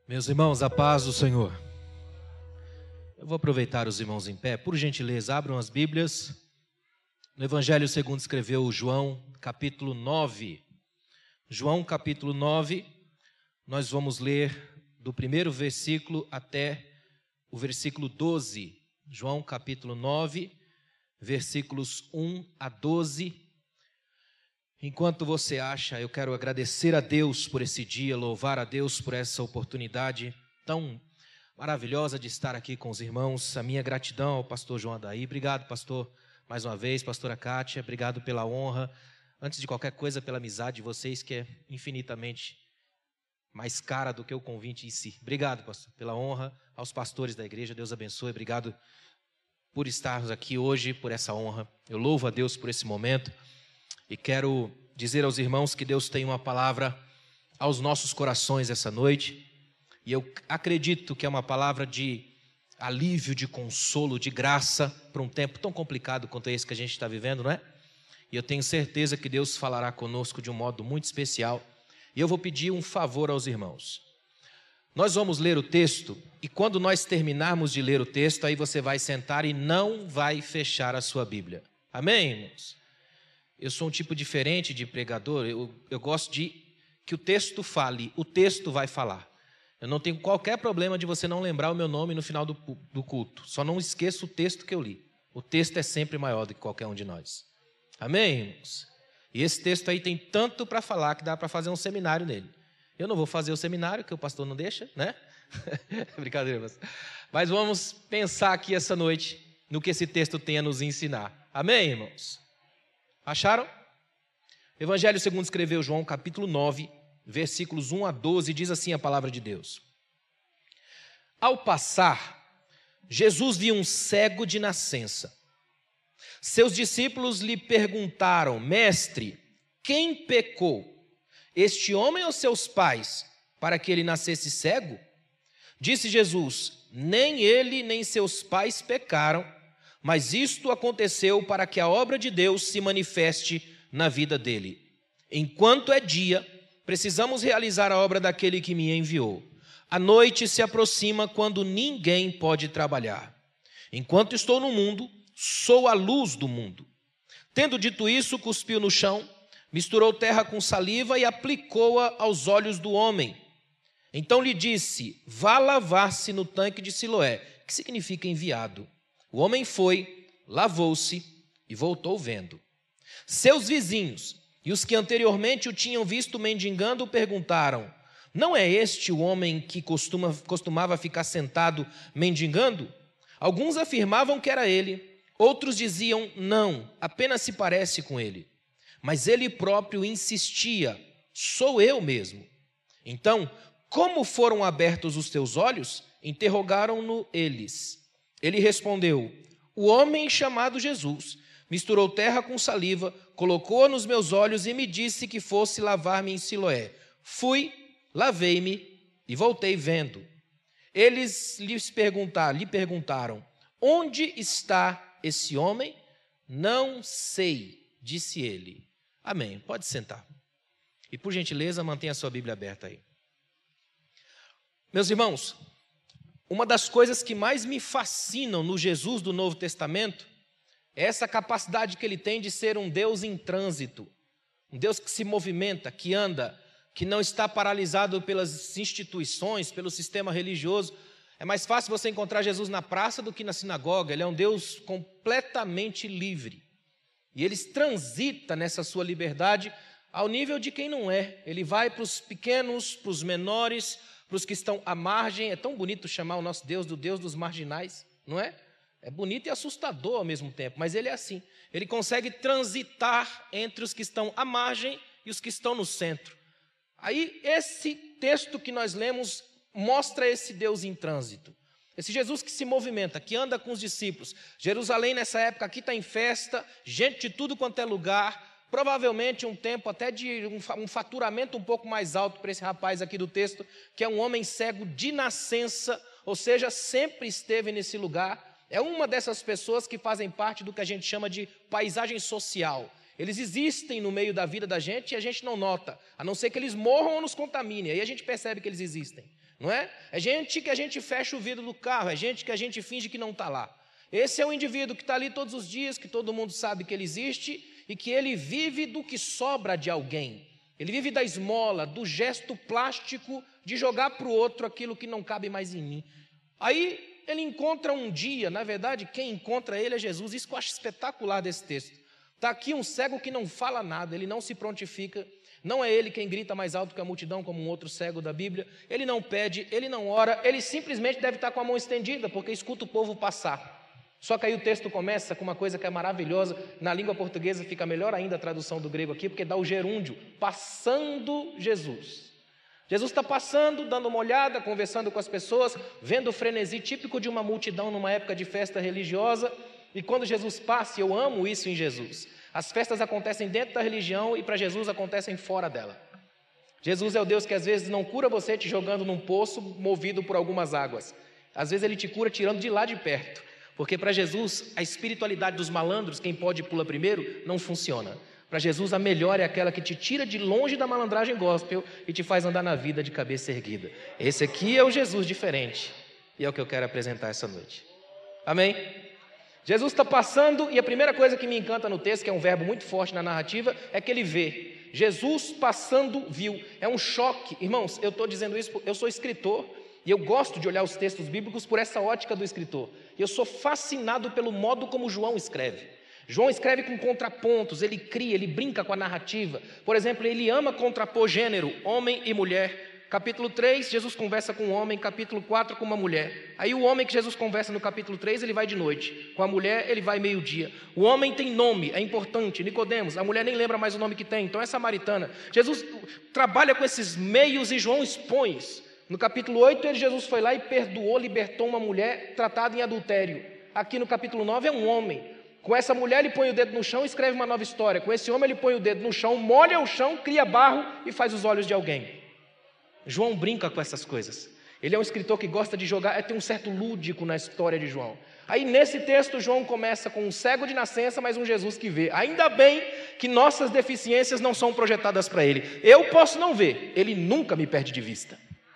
Meus irmãos, a paz do Senhor. Eu vou aproveitar os irmãos em pé. Por gentileza, abram as Bíblias. No Evangelho segundo escreveu João, capítulo 9. João, capítulo 9, nós vamos ler do primeiro versículo até o versículo 12. João, capítulo 9, versículos 1 a 12. Enquanto você acha, eu quero agradecer a Deus por esse dia, louvar a Deus por essa oportunidade tão maravilhosa de estar aqui com os irmãos. A minha gratidão ao pastor João Adair. Obrigado, pastor, mais uma vez, pastora Kátia, obrigado pela honra. Antes de qualquer coisa, pela amizade de vocês, que é infinitamente mais cara do que o convite em si. Obrigado, pastor, pela honra. Aos pastores da igreja, Deus abençoe. Obrigado por estarmos aqui hoje, por essa honra. Eu louvo a Deus por esse momento. E quero dizer aos irmãos que Deus tem uma palavra aos nossos corações essa noite. E eu acredito que é uma palavra de alívio, de consolo, de graça para um tempo tão complicado quanto esse que a gente está vivendo, não é? E eu tenho certeza que Deus falará conosco de um modo muito especial. E eu vou pedir um favor aos irmãos. Nós vamos ler o texto e quando nós terminarmos de ler o texto, aí você vai sentar e não vai fechar a sua Bíblia. Amém, irmãos? Eu sou um tipo diferente de pregador, eu gosto de que o texto fale, o texto vai falar. Eu não tenho qualquer problema de você não lembrar o meu nome no final do culto. Só não esqueça o texto que eu li. O texto é sempre maior do que qualquer um de nós. Amém, irmãos? E esse texto aí tem tanto para falar que dá para fazer um seminário nele. Eu não vou fazer o seminário, que o pastor não deixa, né? Brincadeira, irmãos. Mas vamos pensar aqui essa noite no que esse texto tem a nos ensinar. Amém, irmãos? Acharam? Evangelho segundo escreveu João, capítulo 9, versículos 1 a 12, diz assim a palavra de Deus. Ao passar, Jesus viu um cego de nascença. Seus discípulos lhe perguntaram, mestre, quem pecou, este homem ou seus pais, para que ele nascesse cego? Disse Jesus, nem ele nem seus pais pecaram, mas isto aconteceu para que a obra de Deus se manifeste na vida dele. Enquanto é dia, precisamos realizar a obra daquele que me enviou. A noite se aproxima quando ninguém pode trabalhar. Enquanto estou no mundo, sou a luz do mundo. Tendo dito isso, cuspiu no chão, misturou terra com saliva e aplicou-a aos olhos do homem. Então lhe disse, vá lavar-se no tanque de Siloé, que significa enviado. O homem foi, lavou-se e voltou vendo. Seus vizinhos e os que anteriormente o tinham visto mendigando perguntaram, não é este o homem que costumava ficar sentado mendigando? Alguns afirmavam que era ele, outros diziam, não, apenas se parece com ele. Mas ele próprio insistia, sou eu mesmo. Então, como foram abertos os teus olhos? Interrogaram-no eles. Ele respondeu, o homem chamado Jesus misturou terra com saliva, colocou-a nos meus olhos e me disse que fosse lavar-me em Siloé. Fui, lavei-me e voltei vendo. Eles lhe perguntaram, onde está esse homem? Não sei, disse ele. Amém, pode sentar. E por gentileza, mantenha a sua Bíblia aberta aí. Meus irmãos, uma das coisas que mais me fascinam no Jesus do Novo Testamento é essa capacidade que ele tem de ser um Deus em trânsito, um Deus que se movimenta, que anda, que não está paralisado pelas instituições, pelo sistema religioso. É mais fácil você encontrar Jesus na praça do que na sinagoga. Ele é um Deus completamente livre. E ele transita nessa sua liberdade ao nível de quem não é. Ele vai para os pequenos, para os menores, para os que estão à margem. É tão bonito chamar o nosso Deus do Deus dos marginais, não é? É bonito e assustador ao mesmo tempo, mas ele é assim. Ele consegue transitar entre os que estão à margem e os que estão no centro. Aí esse texto que nós lemos mostra esse Deus em trânsito. Esse Jesus que se movimenta, que anda com os discípulos. Jerusalém nessa época aqui está em festa, gente de tudo quanto é lugar. Provavelmente um tempo até de um faturamento um pouco mais alto para esse rapaz aqui do texto, que é um homem cego de nascença, ou seja, sempre esteve nesse lugar. É uma dessas pessoas que fazem parte do que a gente chama de paisagem social. Eles existem no meio da vida da gente e a gente não nota, a não ser que eles morram ou nos contaminem, aí a gente percebe que eles existem. não é? É gente que a gente fecha o vidro do carro, é gente que a gente finge que não está lá. Esse é o indivíduo que está ali todos os dias, que todo mundo sabe que ele existe e que ele vive do que sobra de alguém. Ele vive da esmola, do gesto plástico de jogar para o outro aquilo que não cabe mais em mim. Aí ele encontra um dia, na verdade, quem encontra ele é Jesus. Isso que eu acho espetacular desse texto. Está aqui um cego que não fala nada, ele não se prontifica. Não é ele quem grita mais alto que a multidão, como um outro cego da Bíblia. Ele não pede, ele não ora, ele simplesmente deve estar com a mão estendida, porque escuta o povo passar. Só que aí o texto começa com uma coisa que é maravilhosa. Na língua portuguesa fica melhor ainda a tradução do grego aqui, porque dá o gerúndio, passando Jesus. Jesus está passando, dando uma olhada, conversando com as pessoas, vendo o frenesi típico de uma multidão numa época de festa religiosa. E quando Jesus passa, eu amo isso em Jesus, as festas acontecem dentro da religião e para Jesus acontecem fora dela. Jesus é o Deus que às vezes não cura você te jogando num poço movido por algumas águas. Às vezes Ele te cura tirando de lá de perto. Porque para Jesus, a espiritualidade dos malandros, quem pode pula primeiro, não funciona. Para Jesus, a melhor é aquela que te tira de longe da malandragem gospel e te faz andar na vida de cabeça erguida. Esse aqui é o Jesus diferente. E é o que eu quero apresentar essa noite. Amém? Jesus está passando e a primeira coisa que me encanta no texto, que é um verbo muito forte na narrativa, é que ele vê. Jesus passando viu. É um choque. Irmãos, eu estou dizendo isso, eu sou escritor e eu gosto de olhar os textos bíblicos por essa ótica do escritor. Eu sou fascinado pelo modo como João escreve. João escreve com contrapontos, ele cria, ele brinca com a narrativa. Por exemplo, ele ama contrapor gênero, homem e mulher. Capítulo 3, Jesus conversa com um homem, capítulo 4 com uma mulher. Aí o homem que Jesus conversa no capítulo 3, ele vai de noite. Com a mulher, ele vai meio-dia. O homem tem nome, é importante, Nicodemos. A mulher nem lembra mais o nome que tem, então é samaritana. Jesus trabalha com esses meios e João expõe isso. No capítulo 8, Jesus foi lá e perdoou, libertou uma mulher tratada em adultério. Aqui no capítulo 9 é um homem. Com essa mulher ele põe o dedo no chão e escreve uma nova história. Com esse homem ele põe o dedo no chão, molha o chão, cria barro e faz os olhos de alguém. João brinca com essas coisas. Ele é um escritor que gosta de jogar, tem um certo lúdico na história de João. Aí nesse texto João começa com um cego de nascença, mas um Jesus que vê. Ainda bem que nossas deficiências não são projetadas para ele. Eu posso não ver, ele nunca me perde de vista.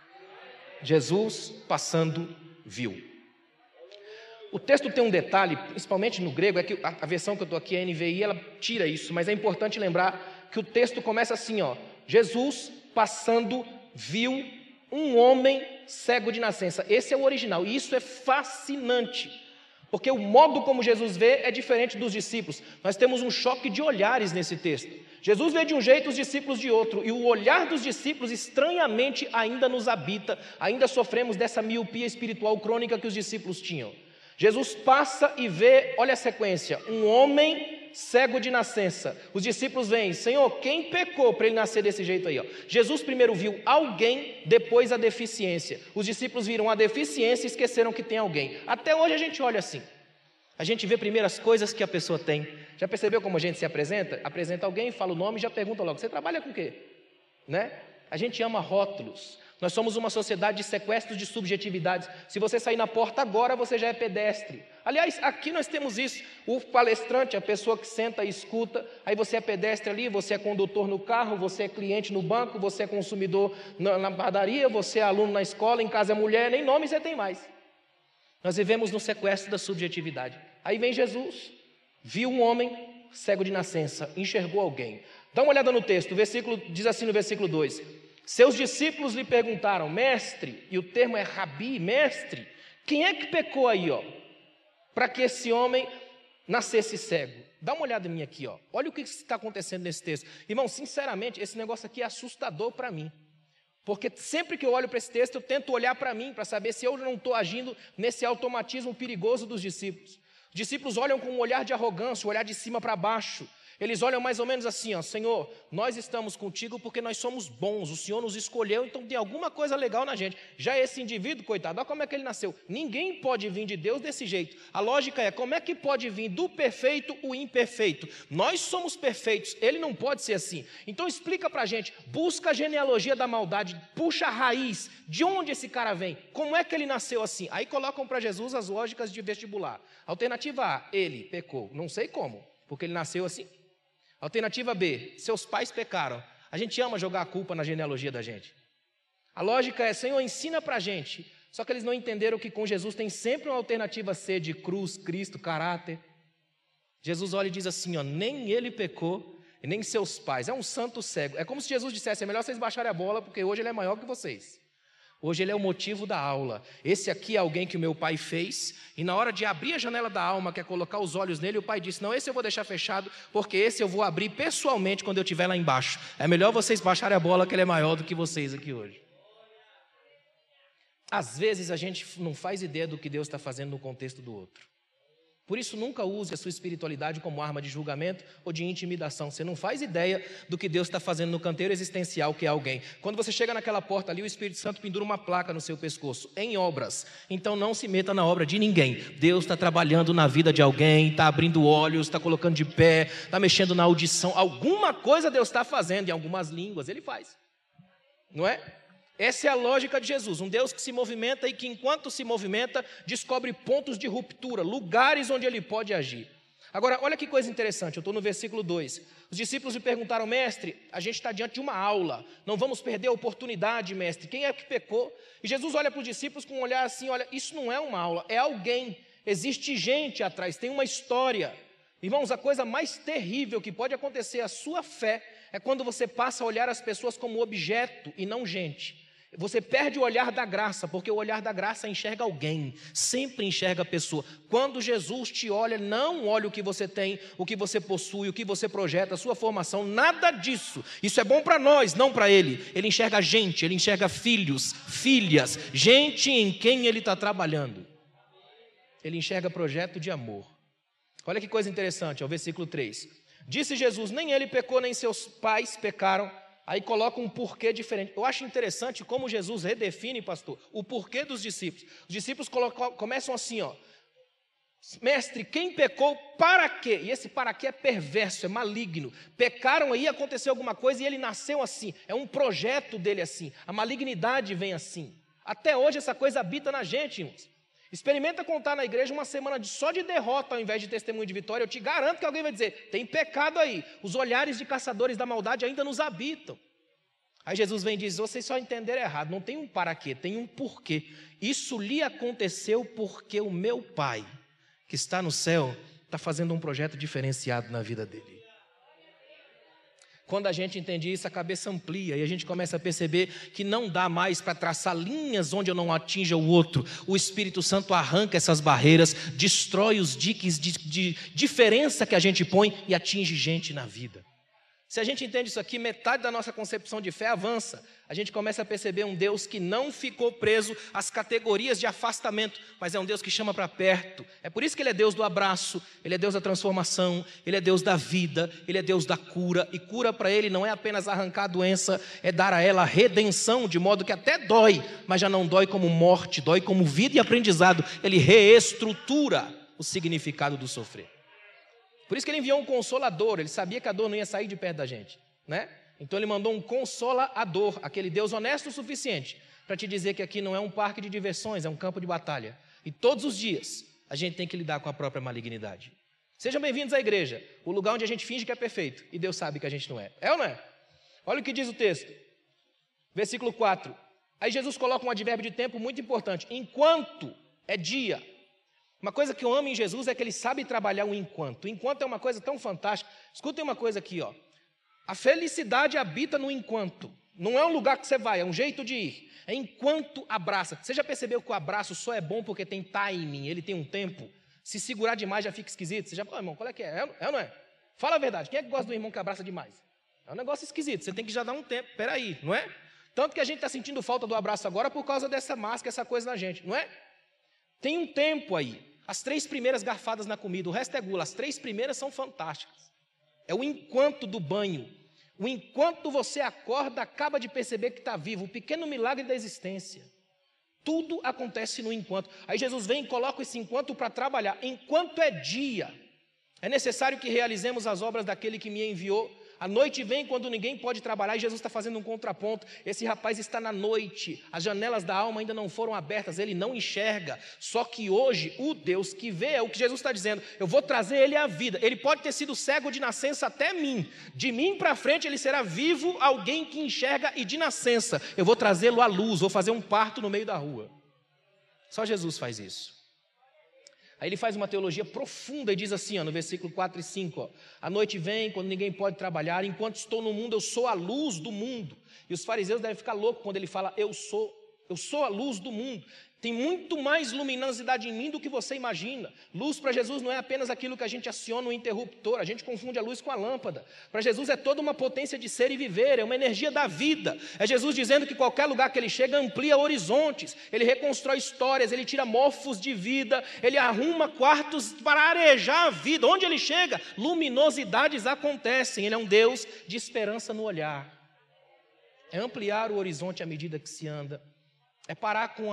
Jesus passando viu. O texto tem um detalhe, principalmente no grego, é que a versão que eu estou aqui, a NVI, ela tira isso, mas é importante lembrar que o texto começa assim, ó, Jesus passando viu um homem cego de nascença. Esse é o original, e isso é fascinante, porque o modo como Jesus vê é diferente dos discípulos. Nós temos um choque de olhares nesse texto. Jesus vê de um jeito, os discípulos de outro, e o olhar dos discípulos estranhamente ainda nos habita, ainda sofremos dessa miopia espiritual crônica que os discípulos tinham. Jesus passa e vê, olha a sequência, um homem cego de nascença. Os discípulos vêm, Senhor, quem pecou para ele nascer desse jeito aí? Ó? Jesus primeiro viu alguém, depois a deficiência. Os discípulos viram a deficiência e esqueceram que tem alguém. Até hoje a gente olha assim. A gente vê primeiro as coisas que a pessoa tem. Já percebeu como a gente se apresenta? Apresenta alguém, fala o nome e já pergunta logo, você trabalha com o quê? Né? A gente ama rótulos. Nós somos uma sociedade de sequestros de subjetividades. Se você sair na porta agora, você já é pedestre. Aliás, aqui nós temos isso. O palestrante, a pessoa que senta e escuta, aí você é pedestre ali, você é condutor no carro, você é cliente no banco, você é consumidor na padaria, você é aluno na escola, em casa é mulher, nem nome você tem mais. Nós vivemos no sequestro da subjetividade. Aí vem Jesus, viu um homem cego de nascença, enxergou alguém. Dá uma olhada no texto, o versículo diz assim no versículo 2. Seus discípulos lhe perguntaram, mestre, e o termo é rabi, mestre, quem é que pecou aí, ó, para que esse homem nascesse cego? Dá uma olhada em mim aqui, ó. Olha o que está acontecendo nesse texto. Irmão, sinceramente, esse negócio aqui é assustador para mim. Porque sempre que eu olho para esse texto, eu tento olhar para mim, para saber se eu não estou agindo nesse automatismo perigoso dos discípulos. Os discípulos olham com um olhar de arrogância, um olhar de cima para baixo. Eles olham mais ou menos assim, ó, Senhor, nós estamos contigo porque nós somos bons, o Senhor nos escolheu, então tem alguma coisa legal na gente. Já esse indivíduo, coitado, olha como é que ele nasceu. Ninguém pode vir de Deus desse jeito. A lógica é, como é que pode vir do perfeito o imperfeito? Nós somos perfeitos, ele não pode ser assim. Então explica pra gente, busca a genealogia da maldade, puxa a raiz, de onde esse cara vem? Como é que ele nasceu assim? Aí colocam para Jesus as lógicas de vestibular. Alternativa A, ele pecou, não sei como, porque ele nasceu assim. Alternativa B, seus pais pecaram. A gente ama jogar a culpa na genealogia da gente. A lógica é, Senhor, ensina para a gente. Só que eles não entenderam que com Jesus tem sempre uma alternativa C de cruz, Cristo, caráter. Jesus olha e diz assim, ó, nem ele pecou, e nem seus pais. É um santo cego. É como se Jesus dissesse, é melhor vocês baixarem a bola, porque hoje ele é maior que vocês. Hoje ele é o motivo da aula. Esse aqui é alguém que o meu pai fez, e na hora de abrir a janela da alma, que é colocar os olhos nele, o pai disse, não, esse eu vou deixar fechado, porque esse eu vou abrir pessoalmente quando eu estiver lá embaixo. É melhor vocês baixarem a bola, que ele é maior do que vocês aqui hoje. Às vezes a gente não faz ideia do que Deus está fazendo no contexto do outro. Por isso, nunca use a sua espiritualidade como arma de julgamento ou de intimidação. Você não faz ideia do que Deus está fazendo no canteiro existencial, que é alguém. Quando você chega naquela porta ali, o Espírito Santo pendura uma placa no seu pescoço, em obras. Então não se meta na obra de ninguém. Deus está trabalhando na vida de alguém, está abrindo olhos, está colocando de pé, está mexendo na audição. Alguma coisa Deus está fazendo, em algumas línguas Ele faz. Não é? Essa é a lógica de Jesus, um Deus que se movimenta e que enquanto se movimenta, descobre pontos de ruptura, lugares onde Ele pode agir. Agora, olha que coisa interessante, eu estou no versículo 2. Os discípulos me perguntaram, mestre, a gente está diante de uma aula, não vamos perder a oportunidade, mestre, quem é que pecou? E Jesus olha para os discípulos com um olhar assim, olha, isso não é uma aula, é alguém, existe gente atrás, tem uma história. Irmãos, a coisa mais terrível que pode acontecer à sua fé é quando você passa a olhar as pessoas como objeto e não gente. Você perde o olhar da graça, porque o olhar da graça enxerga alguém, sempre enxerga a pessoa. Quando Jesus te olha, não olha o que você tem, o que você possui, o que você projeta, a sua formação, nada disso. Isso é bom para nós, não para Ele. Ele enxerga gente, Ele enxerga filhos, filhas, gente em quem Ele está trabalhando. Ele enxerga projeto de amor. Olha que coisa interessante, é o versículo 3. Disse Jesus, nem ele pecou, nem seus pais pecaram. Aí coloca um porquê diferente. Eu acho interessante como Jesus redefine, pastor, o porquê dos discípulos. Os discípulos começam assim, ó. Mestre, quem pecou, para quê? E esse para quê é perverso, é maligno. Pecaram aí, aconteceu alguma coisa e ele nasceu assim. É um projeto dele assim. A malignidade vem assim. Até hoje essa coisa habita na gente, irmãos. Experimenta contar na igreja uma semana só de derrota ao invés de testemunho de vitória. Eu te garanto que alguém vai dizer, tem pecado aí. Os olhares de caçadores da maldade ainda nos habitam. Aí Jesus vem e diz, vocês só entenderam errado. Não tem um para quê, tem um porquê. Isso lhe aconteceu porque o meu Pai, que está no céu, está fazendo um projeto diferenciado na vida dele. Quando a gente entende isso, a cabeça amplia e a gente começa a perceber que não dá mais para traçar linhas onde eu não atinja o outro. O Espírito Santo arranca essas barreiras, destrói os diques de diferença que a gente põe e atinge gente na vida. Se a gente entende isso aqui, metade da nossa concepção de fé avança. A gente começa a perceber um Deus que não ficou preso às categorias de afastamento, mas é um Deus que chama para perto. É por isso que Ele é Deus do abraço, Ele é Deus da transformação, Ele é Deus da vida, Ele é Deus da cura. E cura para Ele não é apenas arrancar a doença, é dar a ela a redenção, de modo que até dói, mas já não dói como morte, dói como vida e aprendizado. Ele reestrutura o significado do sofrer. Por isso que Ele enviou um consolador, Ele sabia que a dor não ia sair de perto da gente, né? Então Ele mandou um consolador, aquele Deus honesto o suficiente para te dizer que aqui não é um parque de diversões, é um campo de batalha. E todos os dias a gente tem que lidar com a própria malignidade. Sejam bem-vindos à igreja, o lugar onde a gente finge que é perfeito e Deus sabe que a gente não é. É ou não é? Olha o que diz o texto, versículo 4. Aí Jesus coloca um advérbio de tempo muito importante. Enquanto é dia. Uma coisa que eu amo em Jesus é que Ele sabe trabalhar o enquanto. O enquanto é uma coisa tão fantástica. Escutem uma coisa aqui, ó. A felicidade habita no enquanto. Não é um lugar que você vai, é um jeito de ir. É enquanto abraça. Você já percebeu que o abraço só é bom porque tem timing, ele tem um tempo? Se segurar demais já fica esquisito. Você já fala, irmão, qual é que é? É ou não é? Fala a verdade, quem é que gosta do irmão que abraça demais? É um negócio esquisito, você tem que já dar um tempo. Peraí, não é? Tanto que a gente está sentindo falta do abraço agora por causa dessa máscara, essa coisa na gente, não é? Tem um tempo aí. As 3 primeiras garfadas na comida, o resto é gula. As 3 primeiras são fantásticas. É o enquanto do banho. O enquanto você acorda, acaba de perceber que está vivo. O pequeno milagre da existência. Tudo acontece no enquanto. Aí Jesus vem e coloca esse enquanto para trabalhar. Enquanto é dia, é necessário que realizemos as obras daquele que me enviou, A noite vem quando ninguém pode trabalhar e Jesus está fazendo um contraponto. Esse rapaz está na noite, as janelas da alma ainda não foram abertas, ele não enxerga. Só que hoje, o Deus que vê, é o que Jesus está dizendo, eu vou trazer ele à vida. Ele pode ter sido cego de nascença até mim. De mim para frente ele será vivo, alguém que enxerga e de nascença. Eu vou trazê-lo à luz, vou fazer um parto no meio da rua. Só Jesus faz isso. Aí ele faz uma teologia profunda e diz assim, no versículo 4 e 5, a noite vem quando ninguém pode trabalhar, enquanto estou no mundo eu sou a luz do mundo. E os fariseus devem ficar loucos quando ele fala eu sou a luz do mundo. Tem muito mais luminosidade em mim do que você imagina. Luz para Jesus não é apenas aquilo que a gente aciona no interruptor, a gente confunde a luz com a lâmpada. Para Jesus é toda uma potência de ser e viver, é uma energia da vida. É Jesus dizendo que qualquer lugar que ele chega amplia horizontes, ele reconstrói histórias, ele tira mofos de vida, ele arruma quartos para arejar a vida. Onde ele chega, luminosidades acontecem. Ele é um Deus de esperança no olhar. É ampliar o horizonte à medida que se anda. É parar com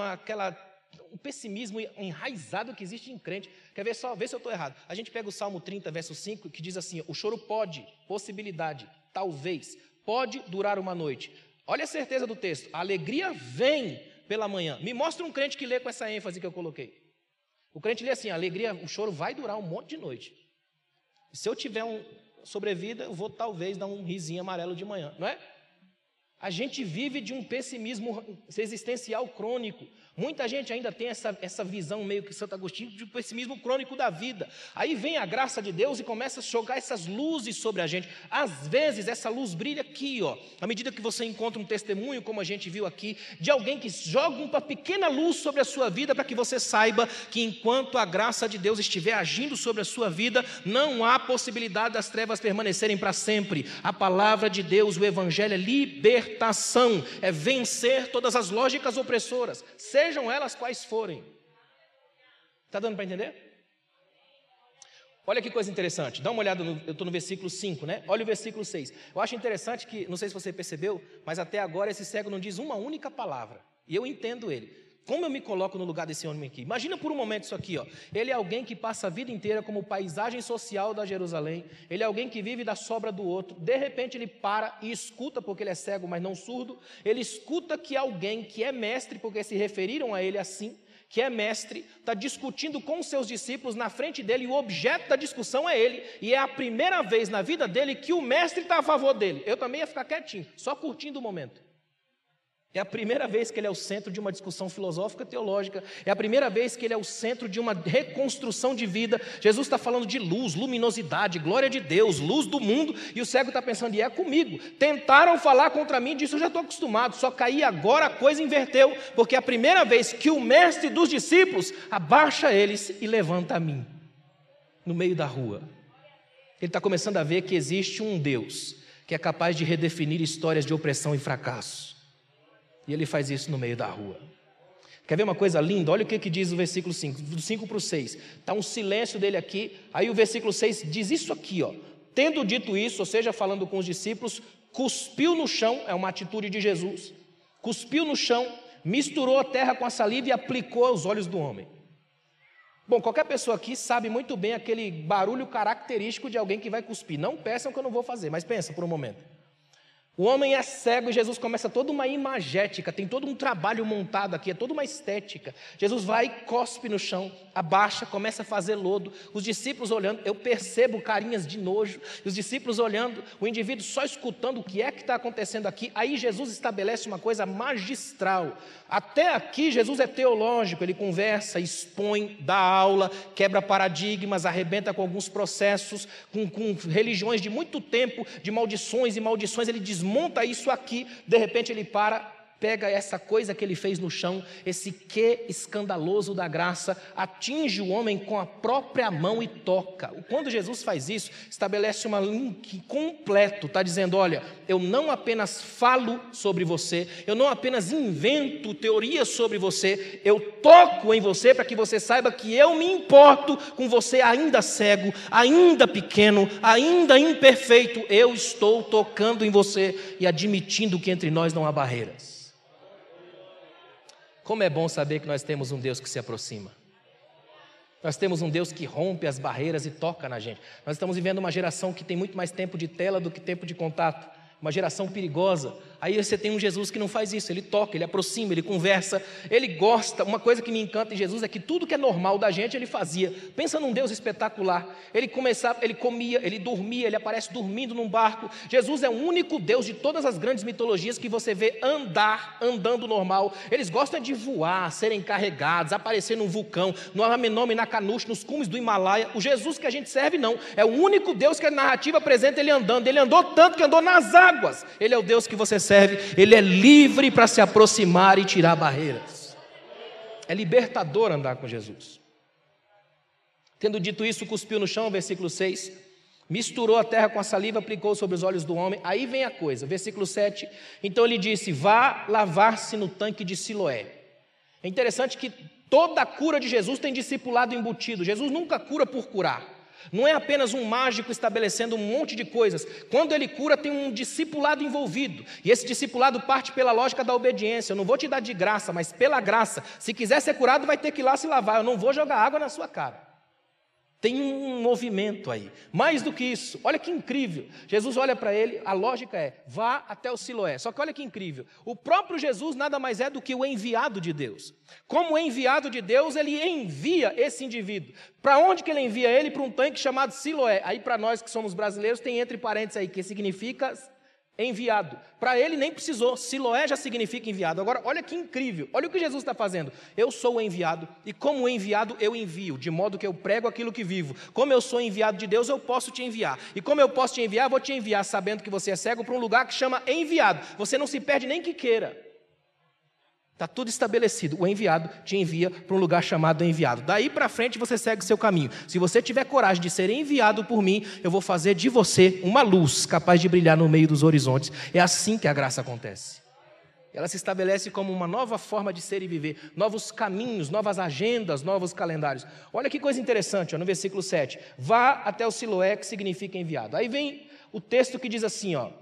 o pessimismo enraizado que existe em crente. Quer ver só? Vê se eu estou errado. A gente pega o Salmo 30, verso 5, que diz assim, o choro pode, possibilidade, talvez, pode durar uma noite. Olha a certeza do texto. A alegria vem pela manhã. Me mostra um crente que lê com essa ênfase que eu coloquei. O crente lê assim, a alegria, o choro vai durar um monte de noite. Se eu tiver sobrevida, eu vou talvez dar um risinho amarelo de manhã, não é? A gente vive de um pessimismo existencial crônico. Muita gente ainda tem essa visão meio que Santo Agostinho de um pessimismo crônico da vida. Aí vem a graça de Deus e começa a jogar essas luzes sobre a gente. Às vezes essa luz brilha aqui, à medida que você encontra um testemunho, como a gente viu aqui, de alguém que joga uma pequena luz sobre a sua vida para que você saiba que enquanto a graça de Deus estiver agindo sobre a sua vida, não há possibilidade das trevas permanecerem para sempre. A palavra de Deus, o Evangelho é libertação, é vencer todas as lógicas opressoras, sejam elas quais forem. Está dando para entender? Olha que coisa interessante, dá uma olhada, eu estou no versículo 5, né? Olha o versículo 6. Eu acho interessante que, não sei se você percebeu, mas até agora esse cego não diz uma única palavra. E eu entendo ele. Como eu me coloco no lugar desse homem aqui? Imagina por um momento isso aqui, Ele é alguém que passa a vida inteira como paisagem social da Jerusalém. Ele é alguém que vive da sobra do outro. De repente ele para e escuta, porque ele é cego, mas não surdo. Ele escuta que alguém que é mestre, porque se referiram a ele assim, que é mestre, está discutindo com os seus discípulos na frente dele, e o objeto da discussão é ele. E é a primeira vez na vida dele que o mestre está a favor dele. Eu também ia ficar quietinho, só curtindo o momento. É a primeira vez que ele é o centro de uma discussão filosófica teológica. É a primeira vez que ele é o centro de uma reconstrução de vida. Jesus está falando de luz, luminosidade, glória de Deus, luz do mundo. E o cego está pensando, e é comigo. Tentaram falar contra mim, disso eu já estou acostumado. Só caí agora, a coisa inverteu. Porque é a primeira vez que o mestre dos discípulos abaixa eles e levanta a mim. No meio da rua. Ele está começando a ver que existe um Deus que é capaz de redefinir histórias de opressão e fracasso. E ele faz isso no meio da rua. Quer ver uma coisa linda? Olha o que diz o versículo 5, do 5 para o 6. Está um silêncio dele aqui, aí o versículo 6 diz isso aqui, Tendo dito isso, ou seja, falando com os discípulos, cuspiu no chão, é uma atitude de Jesus, cuspiu no chão, misturou a terra com a saliva e aplicou aos olhos do homem. Bom, qualquer pessoa aqui sabe muito bem aquele barulho característico de alguém que vai cuspir. Não peçam que eu não vou fazer, mas pensa por um momento. O homem é cego e Jesus começa toda uma imagética, tem todo um trabalho montado aqui, é toda uma estética. Jesus vai e cospe no chão, abaixa, começa a fazer lodo. Os discípulos olhando, eu percebo carinhas de nojo. Os discípulos olhando, o indivíduo só escutando o que é que está acontecendo aqui. Aí Jesus estabelece uma coisa magistral. Até aqui Jesus é teológico, ele conversa, expõe, dá aula, quebra paradigmas, arrebenta com alguns processos, com religiões de muito tempo, de maldições e maldições, ele desmonta isso aqui, de repente ele pega essa coisa que ele fez no chão, esse quê escandaloso da graça, atinge o homem com a própria mão e toca. Quando Jesus faz isso, estabelece um link completo, está dizendo, olha, eu não apenas falo sobre você, eu não apenas invento teorias sobre você, eu toco em você para que você saiba que eu me importo com você ainda cego, ainda pequeno, ainda imperfeito, eu estou tocando em você e admitindo que entre nós não há barreiras. Como é bom saber que nós temos um Deus que se aproxima. Nós temos um Deus que rompe as barreiras e toca na gente. Nós estamos vivendo uma geração que tem muito mais tempo de tela do que tempo de contato. Uma geração perigosa. Aí você tem um Jesus que não faz isso, ele toca, ele aproxima, ele conversa, ele gosta. Uma coisa que me encanta em Jesus é que tudo que é normal da gente, ele fazia. Pensa num Deus espetacular. Ele comia, ele dormia, ele aparece dormindo num barco. Jesus é o único Deus de todas as grandes mitologias que você vê andando normal. Eles gostam de voar, serem carregados, aparecer num vulcão, no Amenome, na Canuche, nos cumes do Himalaia. O Jesus que a gente serve, não. É o único Deus que a narrativa apresenta ele andando. Ele andou tanto que andou nas águas. Ele é o Deus que você serve. Ele é livre para se aproximar e tirar barreiras. É libertador andar com Jesus. Tendo dito isso, cuspiu no chão, versículo 6, misturou a terra com a saliva, aplicou sobre os olhos do homem. Aí vem a coisa, versículo 7, então ele disse, vá lavar-se no tanque de Siloé. É interessante que toda a cura de Jesus tem discipulado embutido. Jesus nunca cura por curar. Não é apenas um mágico estabelecendo um monte de coisas. Quando ele cura, tem um discipulado envolvido. E esse discipulado parte pela lógica da obediência. Eu não vou te dar de graça, mas pela graça. Se quiser ser curado, vai ter que ir lá se lavar. Eu não vou jogar água na sua cara. Tem um movimento aí. Mais do que isso, olha que incrível. Jesus olha para ele, a lógica é, vá até o Siloé. Só que olha que incrível. O próprio Jesus nada mais é do que o enviado de Deus. Como enviado de Deus, ele envia esse indivíduo. Para onde que ele envia ele? Para um tanque chamado Siloé. Aí para nós que somos brasileiros, tem entre parênteses aí, que significa enviado. Para ele nem precisou, Siloé já significa enviado. Agora, olha que incrível, olha o que Jesus está fazendo. Eu sou o enviado, e como enviado eu envio, de modo que eu prego aquilo que vivo. Como eu sou enviado de Deus, eu posso te enviar. E como eu posso te enviar, vou te enviar sabendo que você é cego para um lugar que chama enviado. Você não se perde nem que queira. Está tudo estabelecido. O enviado te envia para um lugar chamado enviado. Daí para frente você segue o seu caminho. Se você tiver coragem de ser enviado por mim, eu vou fazer de você uma luz capaz de brilhar no meio dos horizontes. É assim que a graça acontece. Ela se estabelece como uma nova forma de ser e viver. Novos caminhos, novas agendas, novos calendários. Olha que coisa interessante, ó, no versículo 7. Vá até o Siloé, que significa enviado. Aí vem o texto que diz assim, ó,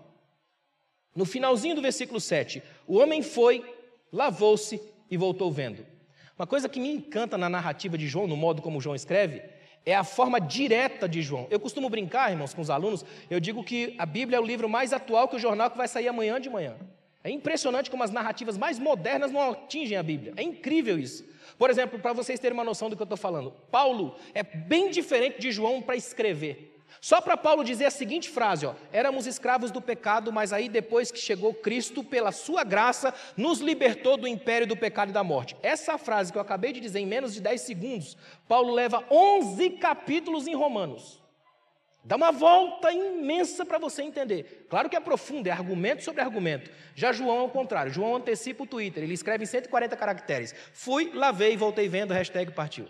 no finalzinho do versículo 7. O homem foi, lavou-se e voltou vendo. Uma coisa que me encanta na narrativa de João, no modo como João escreve, é a forma direta de João. Eu costumo brincar, irmãos, com os alunos, eu digo que a Bíblia é o livro mais atual que o jornal que vai sair amanhã de manhã. É impressionante como as narrativas mais modernas não atingem a Bíblia. É incrível isso. Por exemplo, para vocês terem uma noção do que eu estou falando, Paulo é bem diferente de João para escrever. Só para Paulo dizer a seguinte frase, ó, éramos escravos do pecado, mas aí depois que chegou Cristo, pela sua graça, nos libertou do império do pecado e da morte. Essa frase que eu acabei de dizer em menos de 10 segundos, Paulo leva 11 capítulos em Romanos. Dá uma volta imensa para você entender. Claro que é profundo, é argumento sobre argumento. Já João é o contrário, João antecipa o Twitter, ele escreve em 140 caracteres. Fui, lavei, voltei vendo, hashtag partiu.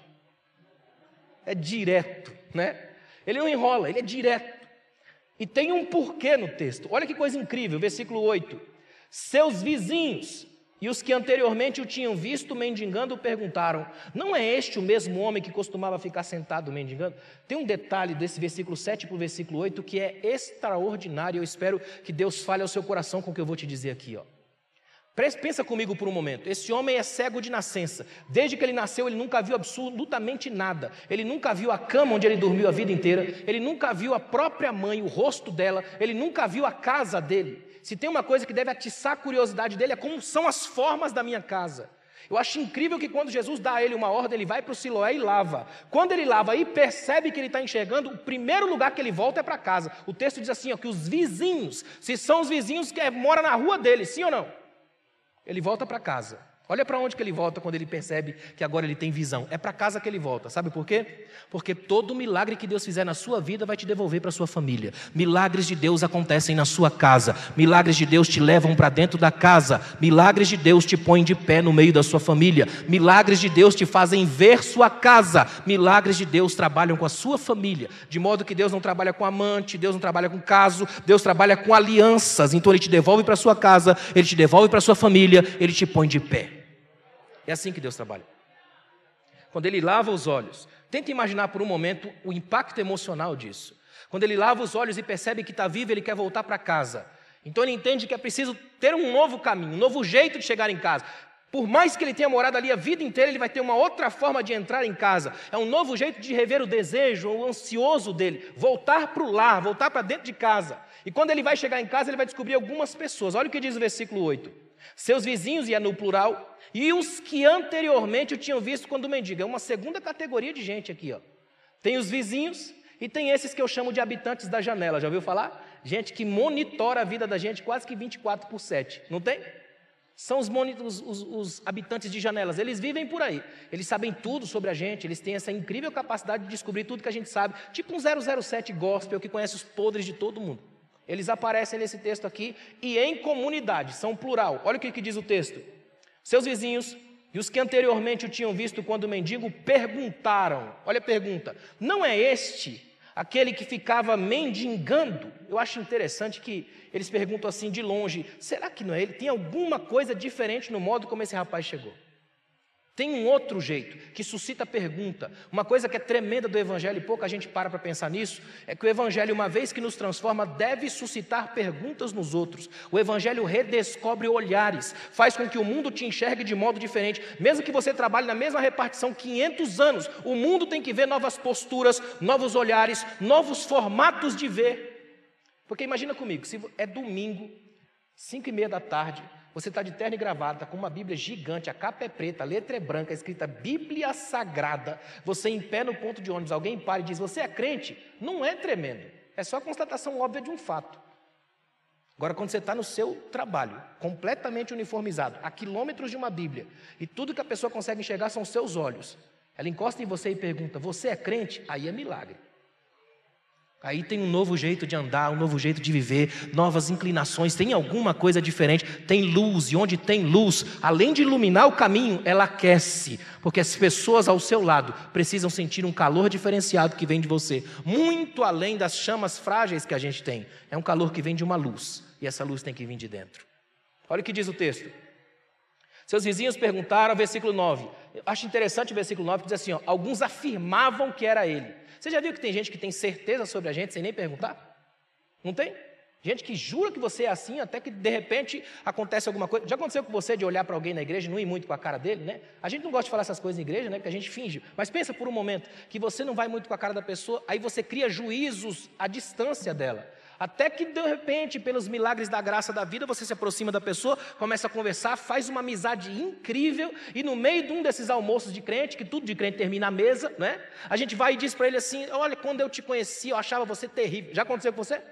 É direto, né? Ele não enrola, ele é direto. E tem um porquê no texto. Olha que coisa incrível, versículo 8. Seus vizinhos e os que anteriormente o tinham visto mendigando perguntaram, não é este o mesmo homem que costumava ficar sentado mendigando? Tem um detalhe desse versículo 7 para o versículo 8 que é extraordinário. Eu espero que Deus fale ao seu coração com o que eu vou te dizer aqui, ó. Pensa comigo por um momento. Esse homem é cego de nascença. Desde que ele nasceu, ele nunca viu absolutamente nada. Ele nunca viu a cama onde ele dormiu a vida inteira. Ele nunca viu a própria mãe, o rosto dela. Ele nunca viu a casa dele. Se tem uma coisa que deve atiçar a curiosidade dele, é como são as formas da minha casa. Eu acho incrível que quando Jesus dá a ele uma ordem, ele vai para o Siloé e lava. Quando ele lava e percebe que ele está enxergando, o primeiro lugar que ele volta é para casa. O texto diz assim, ó, que os vizinhos, se são os vizinhos que moram na rua dele, sim ou não? Ele volta para casa. Olha para onde que ele volta quando ele percebe que agora ele tem visão. É para casa que ele volta. Sabe por quê? Porque todo milagre que Deus fizer na sua vida vai te devolver para a sua família. Milagres de Deus acontecem na sua casa. Milagres de Deus te levam para dentro da casa. Milagres de Deus te põem de pé no meio da sua família. Milagres de Deus te fazem ver sua casa. Milagres de Deus trabalham com a sua família. De modo que Deus não trabalha com amante, Deus não trabalha com caso, Deus trabalha com alianças. Então Ele te devolve para a sua casa, Ele te devolve para a sua família, Ele te põe de pé. É assim que Deus trabalha. Quando Ele lava os olhos, tenta imaginar por um momento o impacto emocional disso. Quando Ele lava os olhos e percebe que está vivo, Ele quer voltar para casa. Então Ele entende que é preciso ter um novo caminho, um novo jeito de chegar em casa. Por mais que ele tenha morado ali a vida inteira, ele vai ter uma outra forma de entrar em casa. É um novo jeito de rever o desejo, o ansioso dele, voltar para o lar, voltar para dentro de casa. E quando ele vai chegar em casa, ele vai descobrir algumas pessoas. Olha o que diz o versículo 8. Seus vizinhos, e é no plural, e os que anteriormente o tinham visto quando mendigo. É uma segunda categoria de gente aqui, ó. Tem os vizinhos e tem esses que eu chamo de habitantes da janela. Já ouviu falar? Gente que monitora a vida da gente quase que 24/7. Não tem? São os habitantes de janelas, eles vivem por aí, eles sabem tudo sobre a gente, eles têm essa incrível capacidade de descobrir tudo que a gente sabe, tipo um 007 gospel que conhece os podres de todo mundo. Eles aparecem nesse texto aqui e em comunidade, são plural. Olha o que diz o texto. Seus vizinhos e os que anteriormente o tinham visto quando o mendigo perguntaram, olha a pergunta, não é este aquele que ficava mendigando? Eu acho interessante que eles perguntam assim de longe, será que não é ele? Tem alguma coisa diferente no modo como esse rapaz chegou? Tem um outro jeito que suscita pergunta. Uma coisa que é tremenda do Evangelho, e pouca gente para pensar nisso, é que o Evangelho, uma vez que nos transforma, deve suscitar perguntas nos outros. O Evangelho redescobre olhares, faz com que o mundo te enxergue de modo diferente. Mesmo que você trabalhe na mesma repartição 500 anos, o mundo tem que ver novas posturas, novos olhares, novos formatos de ver. Porque imagina comigo, se é domingo, 5:30 da tarde, você está de terno e gravata, com uma Bíblia gigante, a capa é preta, a letra é branca, escrita Bíblia Sagrada, você em pé no ponto de ônibus, alguém para e diz, você é crente? Não é tremendo, é só a constatação óbvia de um fato. Agora, quando você está no seu trabalho, completamente uniformizado, a quilômetros de uma Bíblia, e tudo que a pessoa consegue enxergar são os seus olhos, ela encosta em você e pergunta, você é crente? Aí é milagre. Aí tem um novo jeito de andar, um novo jeito de viver, novas inclinações, tem alguma coisa diferente, tem luz, e onde tem luz, além de iluminar o caminho, ela aquece, porque as pessoas ao seu lado precisam sentir um calor diferenciado que vem de você, muito além das chamas frágeis que a gente tem, é um calor que vem de uma luz, e essa luz tem que vir de dentro. Olha o que diz o texto. Seus vizinhos perguntaram, versículo 9, eu acho interessante o versículo 9, que diz assim, ó, alguns afirmavam que era ele. Você já viu que tem gente que tem certeza sobre a gente sem nem perguntar? Não tem? Gente que jura que você é assim, até que de repente acontece alguma coisa. Já aconteceu com você de olhar para alguém na igreja e não ir muito com a cara dele, né? A gente não gosta de falar essas coisas na igreja, né? Porque a gente finge. Mas pensa por um momento que você não vai muito com a cara da pessoa, aí você cria juízos à distância dela. Até que de repente, pelos milagres da graça da vida, você se aproxima da pessoa, começa a conversar, faz uma amizade incrível, e no meio de um desses almoços de crente, que tudo de crente termina à mesa, né? A gente vai e diz para ele assim, olha, quando eu te conheci, eu achava você terrível. Já aconteceu com você?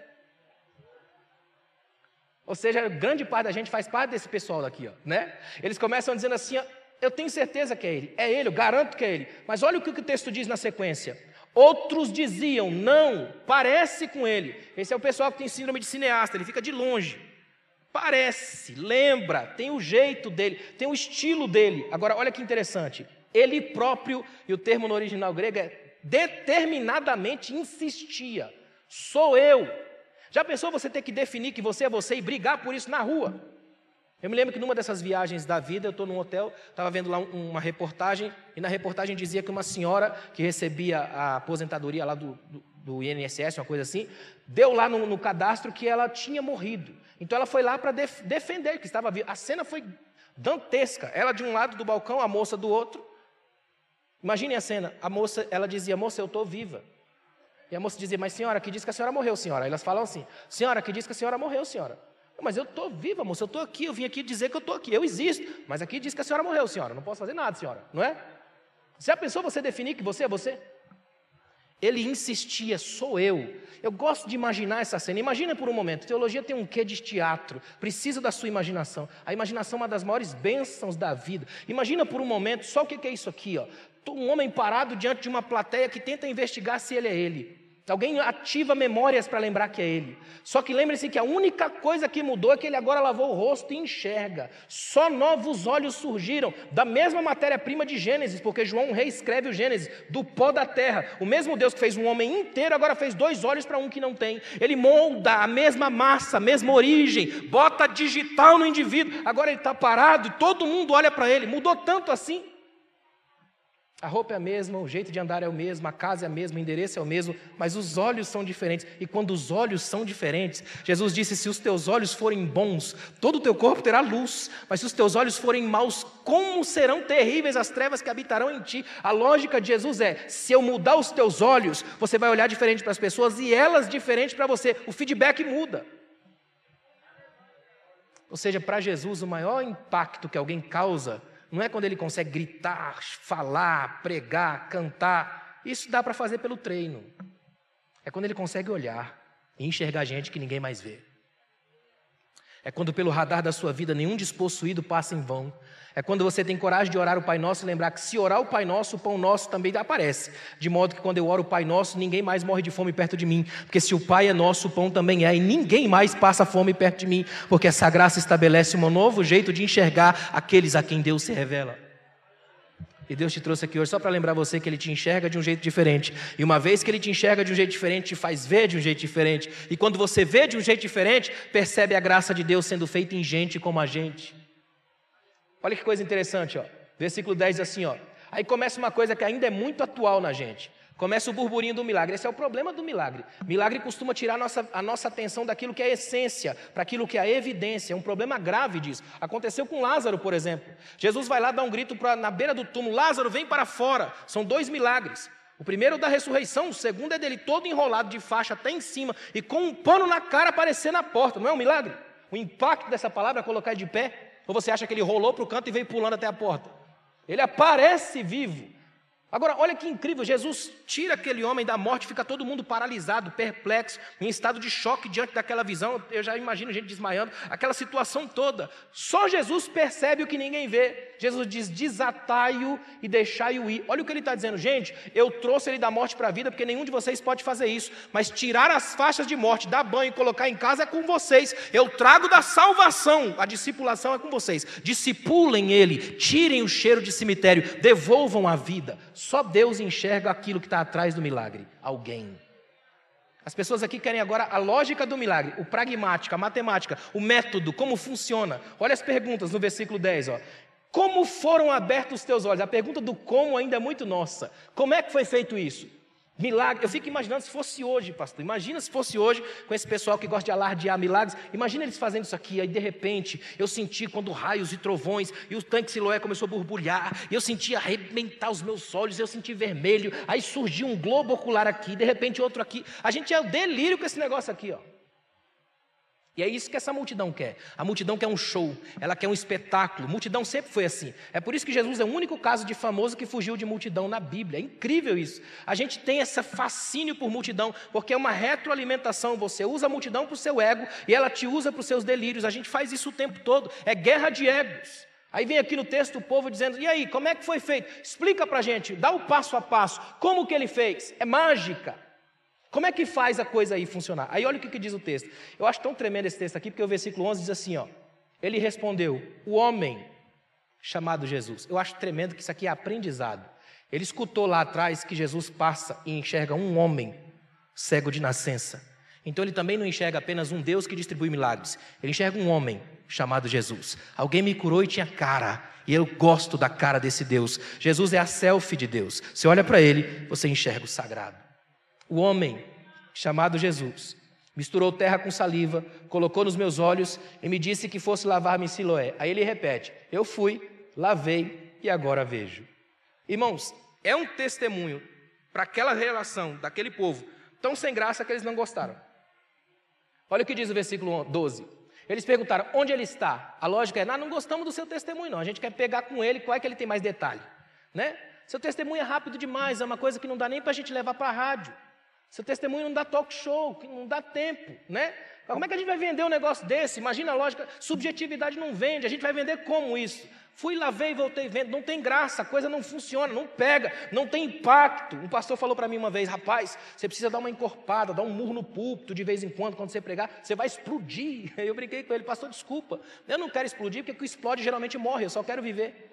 Ou seja, grande parte da gente faz parte desse pessoal daqui, ó, né? Eles começam dizendo assim, ó, eu tenho certeza que é ele, eu garanto que é ele. Mas olha o que o texto diz na sequência. Outros diziam, não, parece com ele. Esse é o pessoal que tem síndrome de cineasta, ele fica de longe. Parece, lembra, tem o jeito dele, tem o estilo dele. Agora, olha que interessante. Ele próprio, e o termo no original grego é determinadamente insistia. Sou eu. Já pensou você ter que definir que você é você e brigar por isso na rua? Eu me lembro que numa dessas viagens da vida, eu estou num hotel, estava vendo lá uma reportagem, e na reportagem dizia que uma senhora que recebia a aposentadoria lá do INSS, uma coisa assim, deu lá no cadastro que ela tinha morrido. Então ela foi lá para defender, que estava viva. A cena foi dantesca. Ela de um lado do balcão, a moça do outro. Imagine a cena, ela dizia, moça, eu estou viva. E a moça dizia, mas senhora, que diz que a senhora morreu, senhora? Aí elas falam assim, senhora, que diz que a senhora morreu, senhora? Mas eu estou viva, moça, eu estou aqui, eu vim aqui dizer que eu estou aqui, eu existo, mas aqui diz que a senhora morreu, senhora, não posso fazer nada, senhora, não é? Já pensou você definir que você é você? Ele insistia, sou eu. Eu gosto de imaginar essa cena, imagina por um momento, teologia tem um quê de teatro, precisa da sua imaginação, a imaginação é uma das maiores bênçãos da vida. Imagina por um momento, só o que é isso aqui, ó? Um homem parado diante de uma plateia que tenta investigar se ele é ele. Alguém ativa memórias para lembrar que é ele. Só que lembre-se que a única coisa que mudou é que ele agora lavou o rosto e enxerga. Só novos olhos surgiram da mesma matéria-prima de Gênesis, porque João reescreve o Gênesis, do pó da terra. O mesmo Deus que fez um homem inteiro, agora fez 2 olhos para um que não tem. Ele molda a mesma massa, a mesma origem, bota digital no indivíduo. Agora ele está parado e todo mundo olha para ele. Mudou tanto assim. A roupa é a mesma, o jeito de andar é o mesmo, a casa é a mesma, o endereço é o mesmo, mas os olhos são diferentes. E quando os olhos são diferentes, Jesus disse, se os teus olhos forem bons, todo o teu corpo terá luz. Mas se os teus olhos forem maus, como serão terríveis as trevas que habitarão em ti? A lógica de Jesus é, se eu mudar os teus olhos, você vai olhar diferente para as pessoas e elas diferente para você. O feedback muda. Ou seja, para Jesus, o maior impacto que alguém causa não é quando ele consegue gritar, falar, pregar, cantar. Isso dá para fazer pelo treino. É quando ele consegue olhar e enxergar gente que ninguém mais vê. É quando pelo radar da sua vida nenhum despossuído passa em vão. É quando você tem coragem de orar o Pai Nosso e lembrar que se orar o Pai Nosso, o pão nosso também aparece. De modo que quando eu oro o Pai Nosso, ninguém mais morre de fome perto de mim. Porque se o Pai é nosso, o pão também é. E ninguém mais passa fome perto de mim. Porque essa graça estabelece um novo jeito de enxergar aqueles a quem Deus se revela. E Deus te trouxe aqui hoje só para lembrar você que Ele te enxerga de um jeito diferente. E uma vez que Ele te enxerga de um jeito diferente, te faz ver de um jeito diferente. E quando você vê de um jeito diferente, percebe a graça de Deus sendo feita em gente como a gente. Olha que coisa interessante, ó. Versículo 10 diz assim, ó. Aí começa uma coisa que ainda é muito atual na gente. Começa o burburinho do milagre. Esse é o problema do milagre. Milagre costuma tirar a nossa atenção daquilo que é a essência, para aquilo que é a evidência. É um problema grave disso. Aconteceu com Lázaro, por exemplo. Jesus vai lá dar um grito na beira do túmulo. Lázaro, vem para fora. São 2 milagres. O primeiro da ressurreição, o segundo é dele todo enrolado de faixa até em cima e com um pano na cara aparecer na porta. Não é um milagre? O impacto dessa palavra é colocar de pé. Ou você acha que ele rolou para o canto e veio pulando até a porta? Ele aparece vivo. Agora, olha que incrível, Jesus tira aquele homem da morte, fica todo mundo paralisado, perplexo, em estado de choque diante daquela visão. Eu já imagino gente desmaiando, aquela situação toda. Só Jesus percebe o que ninguém vê. Jesus diz, desatai-o e deixai-o ir. Olha o que ele está dizendo, gente, eu trouxe ele da morte para a vida, porque nenhum de vocês pode fazer isso, mas tirar as faixas de morte, dar banho e colocar em casa é com vocês. Eu trago da salvação, a discipulação é com vocês. Discipulem ele, tirem o cheiro de cemitério, devolvam a vida. Só Deus enxerga aquilo que está atrás do milagre, alguém. As pessoas aqui querem agora a lógica do milagre, o pragmático, a matemática, o método, como funciona. Olha as perguntas no versículo 10, ó. Como foram abertos os teus olhos? A pergunta do como ainda é muito nossa. Como é que foi feito isso? Milagre, eu fico imaginando se fosse hoje, pastor. Imagina se fosse hoje, com esse pessoal que gosta de alardear milagres. Imagina eles fazendo isso aqui, aí de repente eu senti quando raios e trovões, e o tanque Siloé começou a borbulhar, e eu senti arrebentar os meus olhos, eu senti vermelho, aí surgiu um globo ocular aqui, de repente outro aqui. A gente é o delírio com esse negócio aqui, ó. E é isso que essa multidão quer. A multidão quer um show, ela quer um espetáculo. Multidão sempre foi assim. É por isso que Jesus é o único caso de famoso que fugiu de multidão na Bíblia. É incrível isso. A gente tem esse fascínio por multidão, porque é uma retroalimentação. Você usa a multidão para o seu ego e ela te usa para os seus delírios. A gente faz isso o tempo todo. É guerra de egos. Aí vem aqui no texto o povo dizendo, e aí, como é que foi feito? Explica para a gente, dá o passo a passo. Como que ele fez? É mágica. Como é que faz a coisa aí funcionar? Aí olha o que diz o texto. Eu acho tão tremendo esse texto aqui, porque o versículo 11 diz assim, ó. Ele respondeu, o homem chamado Jesus. Eu acho tremendo que isso aqui é aprendizado. Ele escutou lá atrás que Jesus passa e enxerga um homem cego de nascença. Então ele também não enxerga apenas um Deus que distribui milagres. Ele enxerga um homem chamado Jesus. Alguém me curou e tinha cara. E eu gosto da cara desse Deus. Jesus é a selfie de Deus. Você olha para ele, você enxerga o sagrado. O homem, chamado Jesus, misturou terra com saliva, colocou nos meus olhos e me disse que fosse lavar-me em Siloé. Aí ele repete, eu fui, lavei e agora vejo. Irmãos, é um testemunho para aquela relação daquele povo, tão sem graça que eles não gostaram. Olha o que diz o versículo 12. Eles perguntaram, onde ele está? A lógica é, não gostamos do seu testemunho não, a gente quer pegar com ele, qual é que ele tem mais detalhe, né? Seu testemunho é rápido demais, é uma coisa que não dá nem para a gente levar para a rádio. Seu testemunho não dá talk show, não dá tempo, né? Como é que a gente vai vender um negócio desse? Imagina a lógica, subjetividade não vende, a gente vai vender como isso? Fui, lavei, voltei, vendo, não tem graça, a coisa não funciona, não pega, não tem impacto. Um pastor falou para mim uma vez, rapaz, você precisa dar uma encorpada, dar um murro no púlpito de vez em quando você pregar, você vai explodir. Eu brinquei com ele, pastor, desculpa, eu não quero explodir, porque o que explode geralmente morre, eu só quero viver.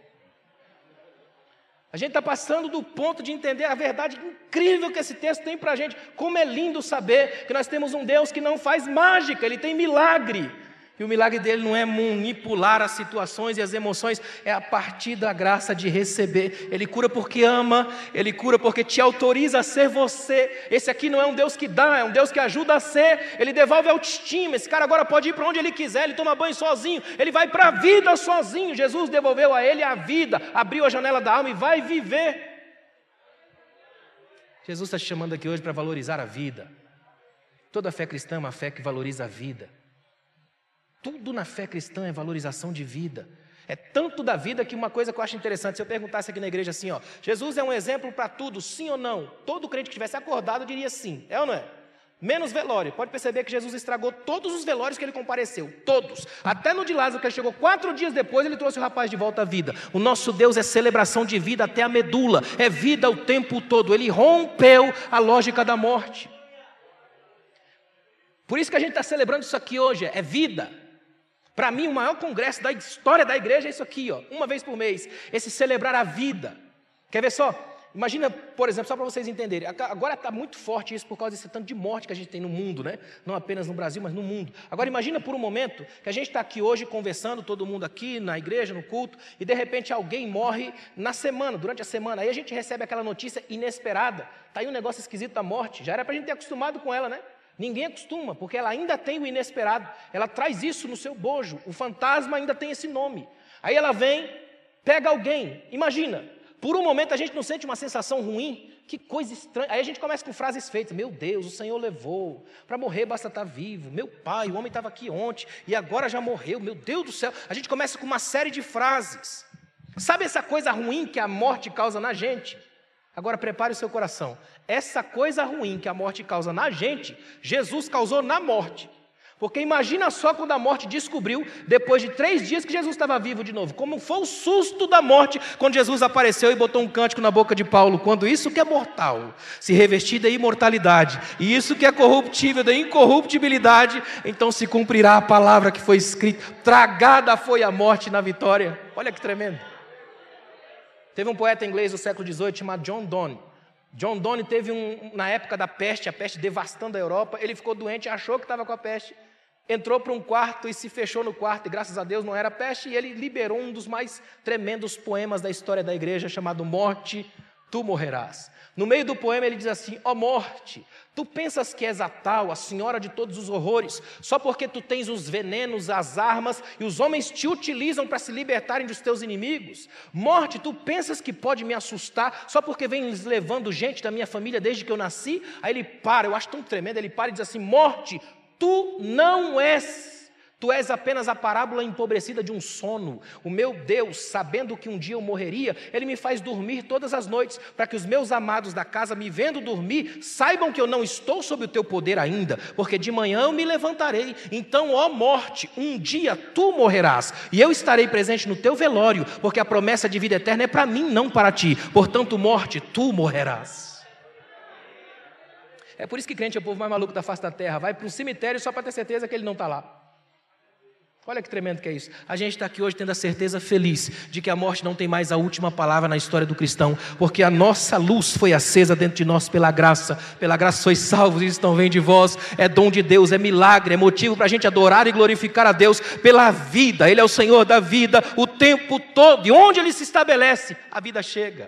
A gente está passando do ponto de entender a verdade incrível que esse texto tem para a gente. Como é lindo saber que nós temos um Deus que não faz mágica, Ele tem milagre. E o milagre dele não é manipular as situações e as emoções, é a partir da graça de receber. Ele cura porque ama, ele cura porque te autoriza a ser você. Esse aqui não é um Deus que dá, é um Deus que ajuda a ser. Ele devolve a autoestima. Esse cara agora pode ir para onde ele quiser, ele toma banho sozinho, ele vai para a vida sozinho. Jesus devolveu a ele a vida, abriu a janela da alma e vai viver. Jesus está te chamando aqui hoje para valorizar a vida. Toda fé cristã é uma fé que valoriza a vida. Tudo na fé cristã é valorização de vida. É tanto da vida que uma coisa que eu acho interessante, se eu perguntasse aqui na igreja assim, ó, Jesus é um exemplo para tudo, sim ou não? Todo crente que tivesse acordado diria sim, é ou não é? Menos velório. Pode perceber que Jesus estragou todos os velórios que ele compareceu, todos. Até no de Lázaro, que ele chegou 4 dias depois, ele trouxe o rapaz de volta à vida. O nosso Deus é celebração de vida até a medula, é vida o tempo todo. Ele rompeu a lógica da morte. Por isso que a gente está celebrando isso aqui hoje, é vida. Para mim, o maior congresso da história da igreja é isso aqui, ó, uma vez por mês, esse celebrar a vida. Quer ver só? Imagina, por exemplo, só para vocês entenderem, agora está muito forte isso por causa desse tanto de morte que a gente tem no mundo, né? Não apenas no Brasil, mas no mundo. Agora imagina por um momento que a gente está aqui hoje conversando, todo mundo aqui na igreja, no culto, e de repente alguém morre na semana, durante a semana. Aí a gente recebe aquela notícia inesperada. Está aí um negócio esquisito da morte, já era para a gente ter acostumado com ela, né? Ninguém acostuma, porque ela ainda tem o inesperado. Ela traz isso no seu bojo. O fantasma ainda tem esse nome. Aí ela vem, pega alguém. Imagina, por um momento a gente não sente uma sensação ruim. Que coisa estranha. Aí a gente começa com frases feitas. Meu Deus, o Senhor levou. Para morrer basta estar vivo. Meu pai, o homem estava aqui ontem e agora já morreu. Meu Deus do céu. A gente começa com uma série de frases. Sabe essa coisa ruim que a morte causa na gente? Agora prepare o seu coração. Essa coisa ruim que a morte causa na gente, Jesus causou na morte. Porque imagina só quando a morte descobriu, depois de 3 dias que Jesus estava vivo de novo, como foi o susto da morte quando Jesus apareceu e botou um cântico na boca de Paulo, quando isso que é mortal se revestir da imortalidade, e isso que é corruptível da incorruptibilidade, então se cumprirá a palavra que foi escrita, tragada foi a morte na vitória. Olha que tremendo. Teve um poeta inglês do século XVIII chamado John Donne. John Donne teve na época da peste, a peste devastando a Europa, ele ficou doente, achou que estava com a peste, entrou para um quarto e se fechou no quarto, e graças a Deus não era peste, e ele liberou um dos mais tremendos poemas da história da igreja, chamado Morte, Tu Morrerás. No meio do poema ele diz assim: ó morte, tu pensas que és a tal, a senhora de todos os horrores, só porque tu tens os venenos, as armas, e os homens te utilizam para se libertarem dos teus inimigos? Morte, tu pensas que pode me assustar, só porque vens levando gente da minha família desde que eu nasci? Aí ele para, eu acho tão tremendo, ele para e diz assim: morte, tu não és. Tu és apenas a parábola empobrecida de um sono. O meu Deus, sabendo que um dia eu morreria, Ele me faz dormir todas as noites, para que os meus amados da casa, me vendo dormir, saibam que eu não estou sob o teu poder ainda, porque de manhã eu me levantarei. Então, ó morte, um dia tu morrerás, e eu estarei presente no teu velório, porque a promessa de vida eterna é para mim, não para ti. Portanto, morte, tu morrerás. É por isso que crente é o povo mais maluco da face da terra. Vai para um cemitério só para ter certeza que ele não está lá. Olha que tremendo que é isso. A gente está aqui hoje tendo a certeza feliz de que a morte não tem mais a última palavra na história do cristão, porque a nossa luz foi acesa dentro de nós pela graça sois salvos, isso não vem de vós, é dom de Deus, é milagre, é motivo para a gente adorar e glorificar a Deus pela vida. Ele é o Senhor da vida o tempo todo, e onde Ele se estabelece, a vida chega.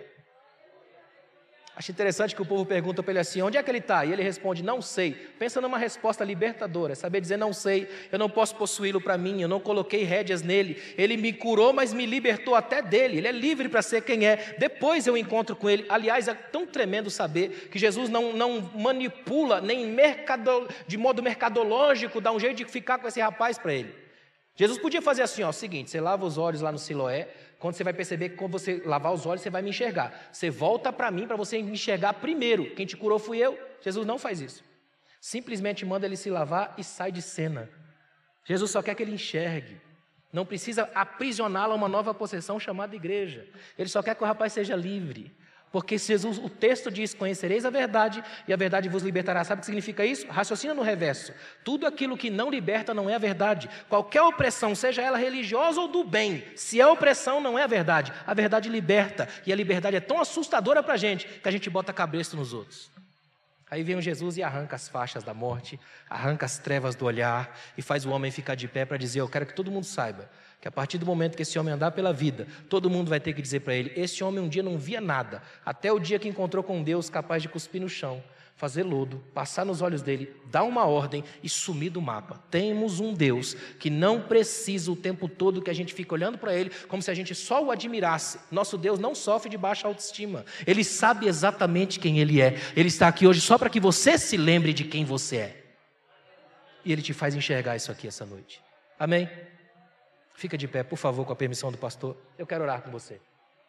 Acho interessante que o povo pergunta para ele assim: onde é que ele está? E ele responde: não sei. Pensa numa resposta libertadora, saber dizer não sei, eu não posso possuí-lo para mim, eu não coloquei rédeas nele, ele me curou, mas me libertou até dele, ele é livre para ser quem é, depois eu encontro com ele. Aliás, é tão tremendo saber que Jesus não manipula, nem de modo mercadológico, dá um jeito de ficar com esse rapaz para ele. Jesus podia fazer assim, ó, o seguinte: você lava os olhos lá no Siloé, quando você vai perceber que quando você lavar os olhos, você vai me enxergar. Você volta para mim para você me enxergar primeiro. Quem te curou fui eu. Jesus não faz isso. Simplesmente manda ele se lavar e sai de cena. Jesus só quer que ele enxergue. Não precisa aprisioná-lo a uma nova possessão chamada igreja. Ele só quer que o rapaz seja livre. Porque Jesus, o texto diz: conhecereis a verdade e a verdade vos libertará. Sabe o que significa isso? Raciocina no reverso. Tudo aquilo que não liberta não é a verdade. Qualquer opressão, seja ela religiosa ou do bem, se é opressão, não é a verdade. A verdade liberta. E a liberdade é tão assustadora para a gente que a gente bota cabresto nos outros. Aí vem o Jesus e arranca as faixas da morte, arranca as trevas do olhar e faz o homem ficar de pé para dizer: eu quero que todo mundo saiba que a partir do momento que esse homem andar pela vida, todo mundo vai ter que dizer para ele: esse homem um dia não via nada, até o dia que encontrou com Deus capaz de cuspir no chão, fazer lodo, passar nos olhos dele, dar uma ordem e sumir do mapa. Temos um Deus que não precisa o tempo todo que a gente fica olhando para ele como se a gente só o admirasse. Nosso Deus não sofre de baixa autoestima. Ele sabe exatamente quem ele é. Ele está aqui hoje só para que você se lembre de quem você é. E ele te faz enxergar isso aqui essa noite. Amém? Fica de pé, por favor, com a permissão do pastor. Eu quero orar com você.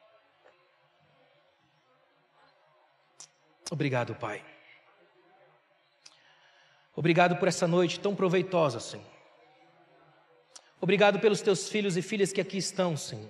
Obrigado, Pai. Obrigado por essa noite tão proveitosa, Senhor. Obrigado pelos teus filhos e filhas que aqui estão, Senhor.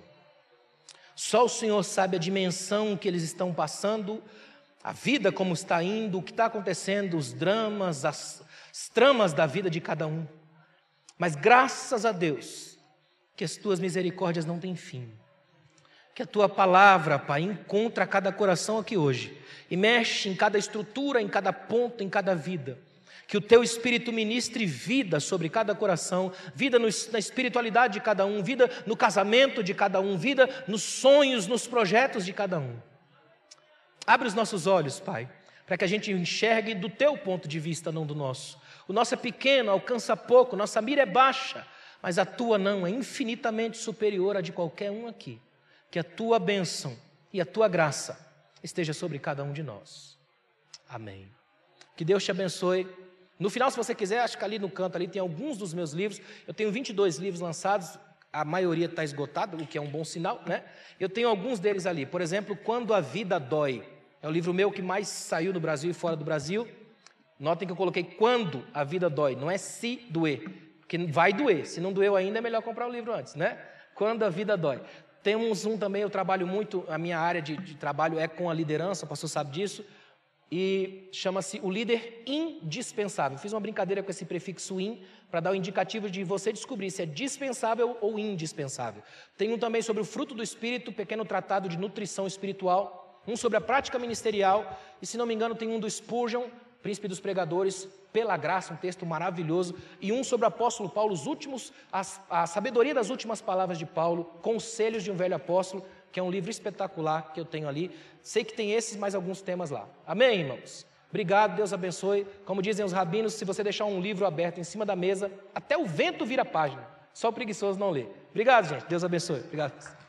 Só o Senhor sabe a dimensão que eles estão passando, a vida como está indo, o que está acontecendo, os dramas, as tramas da vida de cada um. Mas graças a Deus, que as tuas misericórdias não têm fim. Que a tua palavra, Pai, encontra cada coração aqui hoje e mexe em cada estrutura, em cada ponto, em cada vida. Que o teu Espírito ministre vida sobre cada coração, vida na espiritualidade de cada um, vida no casamento de cada um, vida nos sonhos, nos projetos de cada um. Abre os nossos olhos, Pai, para que a gente enxergue do teu ponto de vista, não do nosso. O nosso é pequeno, alcança pouco, nossa mira é baixa, mas a tua não, é infinitamente superior à de qualquer um aqui. Que a tua bênção e a tua graça esteja sobre cada um de nós. Amém. Que Deus te abençoe. No final, se você quiser, acho que ali no canto ali tem alguns dos meus livros. Eu tenho 22 livros lançados, a maioria está esgotada, o que é um bom sinal, né? Eu tenho alguns deles ali. Por exemplo, Quando a Vida Dói. É o livro meu que mais saiu no Brasil e fora do Brasil. Notem que eu coloquei Quando a Vida Dói, não é se doer, porque vai doer. Se não doeu ainda, é melhor comprar o livro antes, né? Quando a Vida Dói. Temos um também, eu trabalho muito, a minha área de trabalho é com a liderança, o pastor sabe disso. E chama-se O Líder Indispensável. Fiz uma brincadeira com esse prefixo in, para dar o indicativo de você descobrir se é dispensável ou indispensável. Tem um também sobre o fruto do Espírito, pequeno tratado de nutrição espiritual. Um sobre a prática ministerial. E se não me engano tem um do Spurgeon, príncipe dos pregadores, pela graça, um texto maravilhoso. E um sobre o apóstolo Paulo, a sabedoria das últimas palavras de Paulo, conselhos de um velho apóstolo, que é um livro espetacular que eu tenho ali. Sei que tem esses mais alguns temas lá. Amém, irmãos? Obrigado, Deus abençoe. Como dizem os rabinos, se você deixar um livro aberto em cima da mesa, até o vento vira a página. Só o preguiçoso não lê. Obrigado, gente. Deus abençoe. Obrigado.